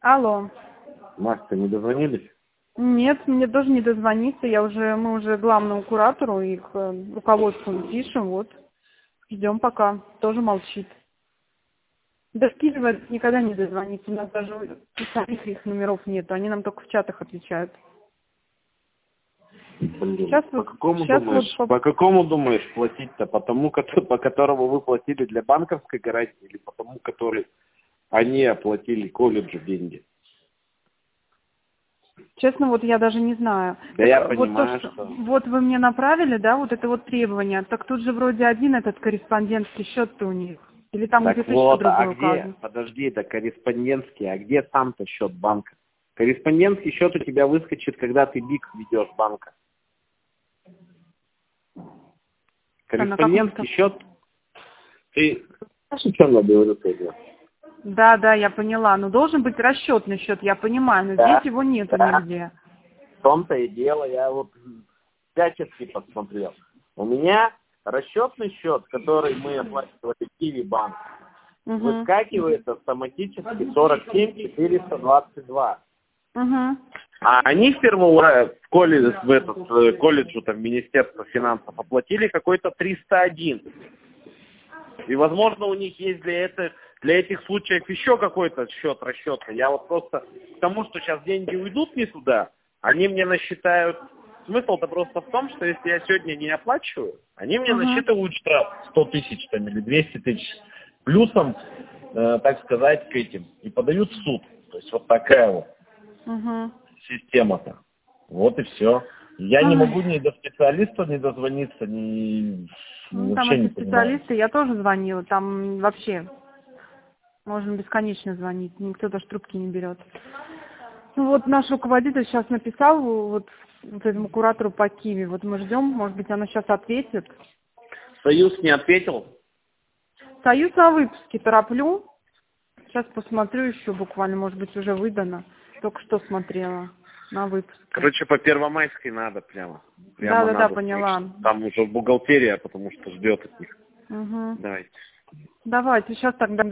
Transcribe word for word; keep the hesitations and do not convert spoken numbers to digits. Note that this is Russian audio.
Алло. Настя, не дозвонились? Нет, мне тоже не дозвониться. Я уже, мы уже главному куратору и к э, руководству пишем, вот. Ждем пока. Тоже молчит. До Киева никогда не дозвонится. У нас даже самих их номеров нет. Они нам только в чатах отвечают. Блин, Сейчас по вот, какому сейчас думаешь, вот по... по какому думаешь платить-то? По тому, кото- по которому вы платили для банковской гарантии, или по тому, который они оплатили колледжу деньги? честно, вот я даже не знаю. Да Так я вот понимаю, то, что что... вот вы мне направили, да, вот это вот требование. Так тут же вроде один этот корреспондентский счет-то у них. Или там Так где-то еще вот, а другой где? указан. Подожди, это корреспондентский, а где сам-то счет банка? Корреспондентский счет у тебя выскочит, когда ты БИК ведешь банка. А на каком Корреспондентский счет, ты знаешь, о чем я говорю сегодня? Да, да, я поняла. Но должен быть расчетный счет, я понимаю, но Да, здесь его нету да. нигде. В том-то и дело, я вот всячески посмотрел. У меня расчетный счет, который мы оплачивали Киви банк, Угу. выскакивает автоматически сорок семь четыреста двадцать два. Угу. А они в первую в колледж, в этот э, колледжу, там, Министерство финансов оплатили какой-то триста один. И, возможно, у них есть для этих, для этих случаев еще какой-то счет расчетный. Я вот просто к тому, что сейчас деньги уйдут не туда, они мне насчитают... Смысл-то просто в том, что если я сегодня не оплачиваю, они мне Угу. насчитывают штраф сто тысяч там, или двести тысяч. Плюсом, э, так сказать, к этим. И подают в суд. То есть вот такая вот Угу. система-то. Вот и все. Я не Ай. могу ни до специалиста не дозвониться, ни... Ну, там вообще не эти понимаю. специалисты, я тоже звонила, там вообще можно бесконечно звонить, никто даже трубки не берет. Ну вот наш руководитель сейчас написал вот, вот этому куратору по Киеве, вот мы ждем, может быть, она сейчас ответит. Союз не ответил? Союз на выпуске тороплю, сейчас посмотрю еще буквально, может быть, уже выдано, только что смотрела на выпуск. Короче, по Первомайской надо прямо. Прямо Да-да-да, надо. поняла. Там уже бухгалтерия, потому что ждет от них. Угу. Давайте. Давайте, сейчас тогда